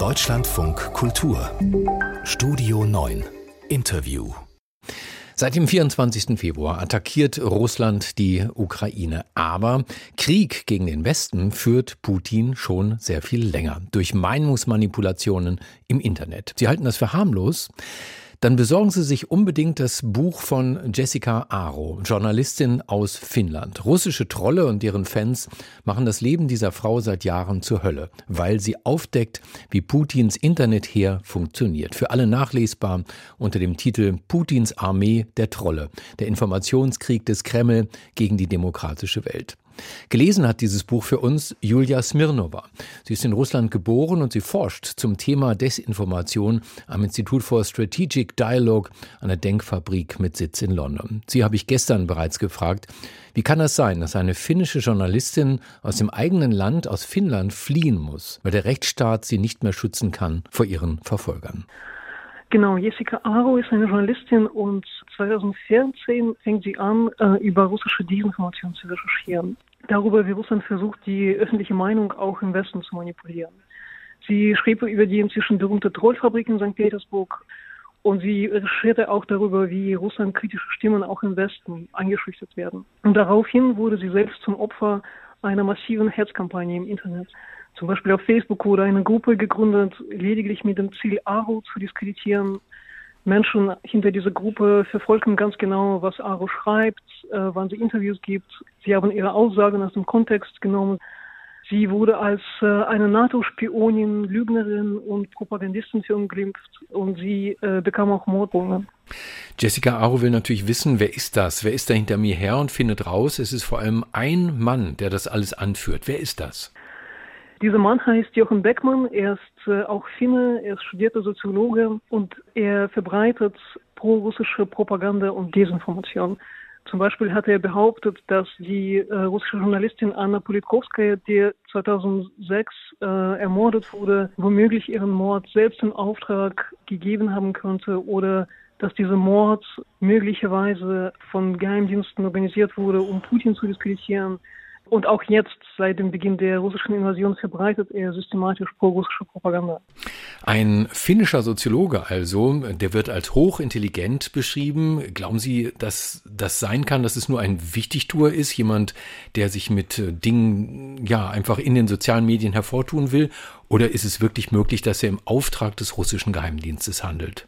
Deutschlandfunk Kultur Studio 9 Interview. Seit dem 24. Februar attackiert Russland die Ukraine. Aber Krieg gegen den Westen führt Putin schon sehr viel länger. Durch Meinungsmanipulationen im Internet. Sie halten das für harmlos? Dann besorgen Sie sich unbedingt das Buch von Jessica Aro, Journalistin aus Finnland. Russische Trolle und deren Fans machen das Leben dieser Frau seit Jahren zur Hölle, weil sie aufdeckt, wie Putins Internetheer funktioniert. Für alle nachlesbar unter dem Titel Putins Armee der Trolle, der Informationskrieg des Kreml gegen die demokratische Welt. Gelesen hat dieses Buch für uns Julia Smirnova. Sie ist in Russland geboren und sie forscht zum Thema Desinformation am Institut for Strategic Dialogue, einer Denkfabrik mit Sitz in London. Sie habe ich gestern bereits gefragt, wie kann das sein, dass eine finnische Journalistin aus dem eigenen Land, aus Finnland, fliehen muss, weil der Rechtsstaat sie nicht mehr schützen kann vor ihren Verfolgern? Genau, Jessica Aro ist eine Journalistin und 2014 fängt sie an, über russische Desinformation zu recherchieren. Darüber, wie Russland versucht, die öffentliche Meinung auch im Westen zu manipulieren. Sie schrieb über die inzwischen berühmte Trollfabrik in St. Petersburg und sie recherchierte auch darüber, wie Russland kritische Stimmen auch im Westen eingeschüchtert werden. Und daraufhin wurde sie selbst zum Opfer einer massiven Hetzkampagne im Internet. Zum Beispiel auf Facebook wurde eine Gruppe gegründet, lediglich mit dem Ziel, Aro zu diskreditieren. Menschen hinter dieser Gruppe verfolgen ganz genau, was Aro schreibt, wann sie Interviews gibt. Sie haben ihre Aussagen aus dem Kontext genommen. Sie wurde als eine NATO-Spionin, Lügnerin und Propagandistin verunglimpft und sie bekam auch Morddrohungen. Jessica Aro will natürlich wissen, wer ist das? Wer ist da hinter mir her und findet raus, es ist vor allem ein Mann, der das alles anführt. Wer ist das? Dieser Mann heißt Jochen Beckmann, er ist auch Finne, er ist studierter Soziologe und er verbreitet pro-russische Propaganda und Desinformation. Zum Beispiel hat er behauptet, dass die russische Journalistin Anna Politkovskaya, die 2006 ermordet wurde, womöglich ihren Mord selbst in Auftrag gegeben haben könnte oder dass dieser Mord möglicherweise von Geheimdiensten organisiert wurde, um Putin zu diskreditieren. Und auch jetzt, seit dem Beginn der russischen Invasion, verbreitet er systematisch pro-russische Propaganda. Ein finnischer Soziologe also, der wird als hochintelligent beschrieben. Glauben Sie, dass das sein kann, dass es nur ein Wichtigtuer ist? Jemand, der sich mit Dingen einfach in den sozialen Medien hervortun will? Oder ist es wirklich möglich, dass er im Auftrag des russischen Geheimdienstes handelt?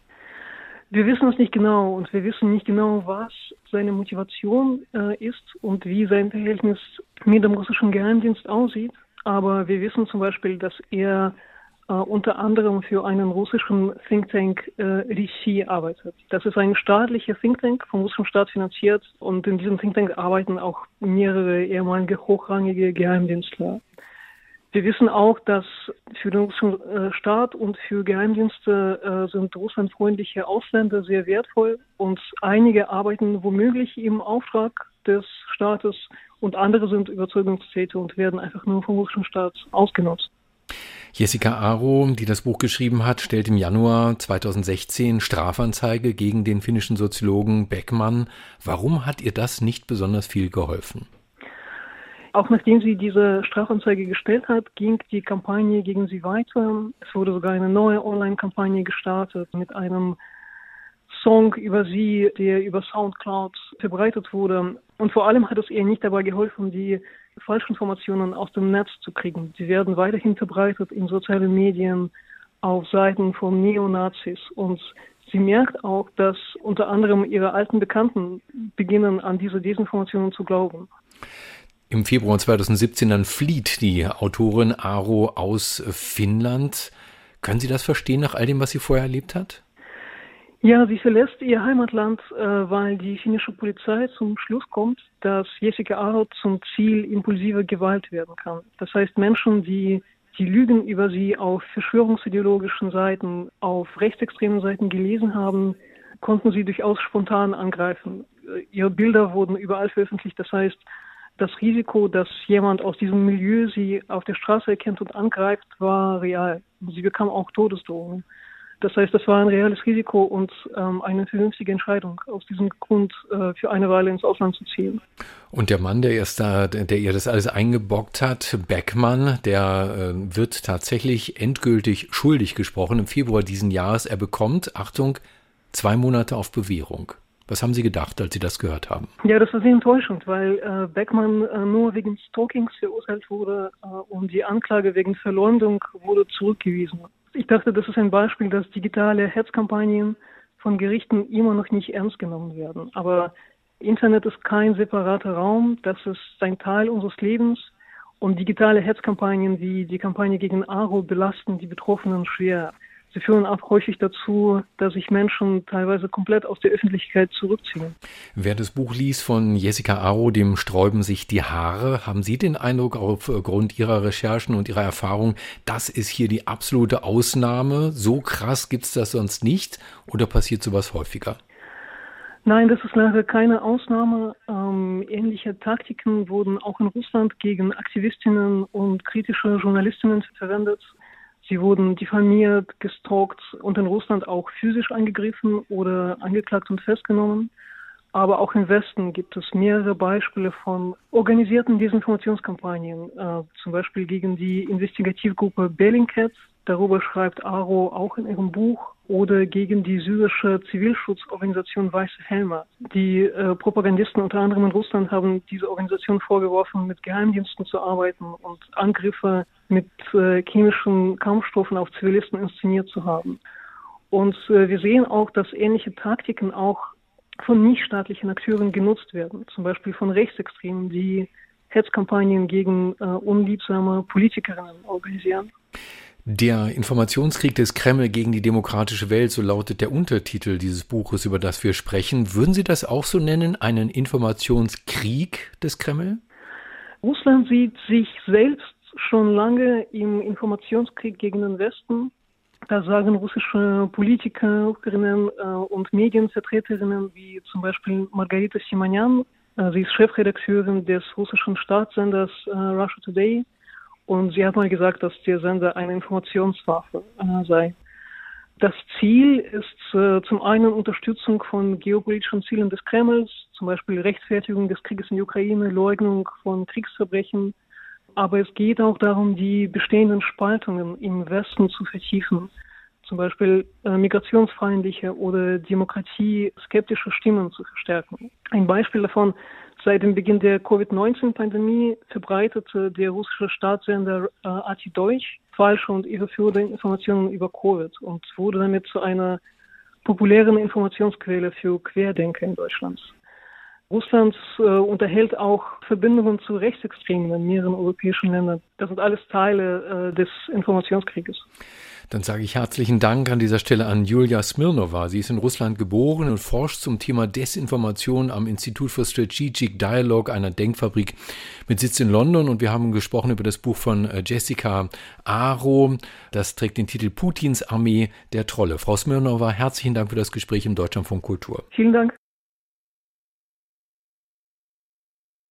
Wir wissen es nicht genau und wir wissen nicht genau, was seine Motivation ist und wie sein Verhältnis mit dem russischen Geheimdienst aussieht. Aber wir wissen zum Beispiel, dass er unter anderem für einen russischen Think Tank RISI arbeitet. Das ist ein staatlicher Think Tank, vom russischen Staat finanziert und in diesem Think Tank arbeiten auch mehrere ehemalige hochrangige Geheimdienstler. Wir wissen auch, dass für den russischen Staat und für Geheimdienste sind russlandfreundliche Ausländer sehr wertvoll und einige arbeiten womöglich im Auftrag des Staates und andere sind Überzeugungstäter und werden einfach nur vom russischen Staat ausgenutzt. Jessica Aro, die das Buch geschrieben hat, stellt im Januar 2016 Strafanzeige gegen den finnischen Soziologen Beckmann. Warum hat ihr das nicht besonders viel geholfen? Auch nachdem sie diese Strafanzeige gestellt hat, ging die Kampagne gegen sie weiter. Es wurde sogar eine neue Online-Kampagne gestartet mit einem Song über sie, der über Soundcloud verbreitet wurde. Und vor allem hat es ihr nicht dabei geholfen, die Falschinformationen aus dem Netz zu kriegen. Sie werden weiterhin verbreitet in sozialen Medien, auf Seiten von Neonazis. Und sie merkt auch, dass unter anderem ihre alten Bekannten beginnen, an diese Desinformationen zu glauben. Im Februar 2017 dann flieht die Autorin Aro aus Finnland. Können Sie das verstehen nach all dem, was sie vorher erlebt hat? Ja, sie verlässt ihr Heimatland, weil die finnische Polizei zum Schluss kommt, dass Jessica Aro zum Ziel impulsiver Gewalt werden kann. Das heißt, Menschen, die Lügen über sie auf verschwörungsideologischen Seiten, auf rechtsextremen Seiten gelesen haben, konnten sie durchaus spontan angreifen. Ihre Bilder wurden überall veröffentlicht, das heißt, das Risiko, dass jemand aus diesem Milieu sie auf der Straße erkennt und angreift, war real. Sie bekam auch Todesdrohungen. Das heißt, das war ein reales Risiko und eine vernünftige Entscheidung, aus diesem Grund für eine Weile ins Ausland zu ziehen. Und der Mann, der ihr das alles eingebockt hat, Beckmann, der wird tatsächlich endgültig schuldig gesprochen im Februar diesen Jahres. Er bekommt, Achtung, 2 Monate auf Bewährung. Was haben Sie gedacht, als Sie das gehört haben? Ja, das war sehr enttäuschend, weil Beckmann nur wegen Stalkings verurteilt wurde und die Anklage wegen Verleumdung wurde zurückgewiesen. Ich dachte, das ist ein Beispiel, dass digitale Hetzkampagnen von Gerichten immer noch nicht ernst genommen werden. Aber Internet ist kein separater Raum, das ist ein Teil unseres Lebens und digitale Hetzkampagnen wie die Kampagne gegen Aro belasten die Betroffenen schwer. Sie führen auch häufig dazu, dass sich Menschen teilweise komplett aus der Öffentlichkeit zurückziehen. Wer das Buch liest von Jessica Aro, dem sträuben sich die Haare. Haben Sie den Eindruck aufgrund Ihrer Recherchen und Ihrer Erfahrung, das ist hier die absolute Ausnahme? So krass gibt es das sonst nicht oder passiert sowas häufiger? Nein, das ist leider keine Ausnahme. Ähnliche Taktiken wurden auch in Russland gegen Aktivistinnen und kritische Journalistinnen verwendet. Sie wurden diffamiert, gestalkt und in Russland auch physisch angegriffen oder angeklagt und festgenommen. Aber auch im Westen gibt es mehrere Beispiele von organisierten Desinformationskampagnen, zum Beispiel gegen die Investigativgruppe Bellingcat, darüber schreibt Aro auch in ihrem Buch, oder gegen die syrische Zivilschutzorganisation Weiße Helme. Die Propagandisten unter anderem in Russland haben diese Organisation vorgeworfen, mit Geheimdiensten zu arbeiten und Angriffe mit chemischen Kampfstoffen auf Zivilisten inszeniert zu haben. Und wir sehen auch, dass ähnliche Taktiken auch von nichtstaatlichen Akteuren genutzt werden, zum Beispiel von Rechtsextremen, die Hetzkampagnen gegen unliebsame Politikerinnen organisieren. Der Informationskrieg des Kreml gegen die demokratische Welt, so lautet der Untertitel dieses Buches, über das wir sprechen. Würden Sie das auch so nennen, einen Informationskrieg des Kreml? Russland sieht sich selbst schon lange im Informationskrieg gegen den Westen. Das sagen russische Politikerinnen und Medienvertreterinnen wie zum Beispiel Margarita Simonyan. Sie ist Chefredakteurin des russischen Staatssenders Russia Today. Und sie hat mal gesagt, dass der Sender eine Informationswaffe sei. Das Ziel ist zum einen Unterstützung von geopolitischen Zielen des Kremls, zum Beispiel Rechtfertigung des Krieges in der Ukraine, Leugnung von Kriegsverbrechen. Aber es geht auch darum, die bestehenden Spaltungen im Westen zu vertiefen. Zum Beispiel migrationsfeindliche oder demokratieskeptische Stimmen zu verstärken. Ein Beispiel davon: Seit dem Beginn der Covid-19-Pandemie verbreitete der russische Staatssender RT Deutsch falsche und irreführende Informationen über Covid und wurde damit zu einer populären Informationsquelle für Querdenker in Deutschland. Russland unterhält auch Verbindungen zu Rechtsextremen in mehreren europäischen Ländern. Das sind alles Teile des Informationskrieges. Dann sage ich herzlichen Dank an dieser Stelle an Julia Smirnova. Sie ist in Russland geboren und forscht zum Thema Desinformation am Institut for Strategic Dialogue, einer Denkfabrik mit Sitz in London. Und wir haben gesprochen über das Buch von Jessica Aro. Das trägt den Titel Putins Armee der Trolle. Frau Smirnova, herzlichen Dank für das Gespräch im Deutschlandfunk Kultur. Vielen Dank.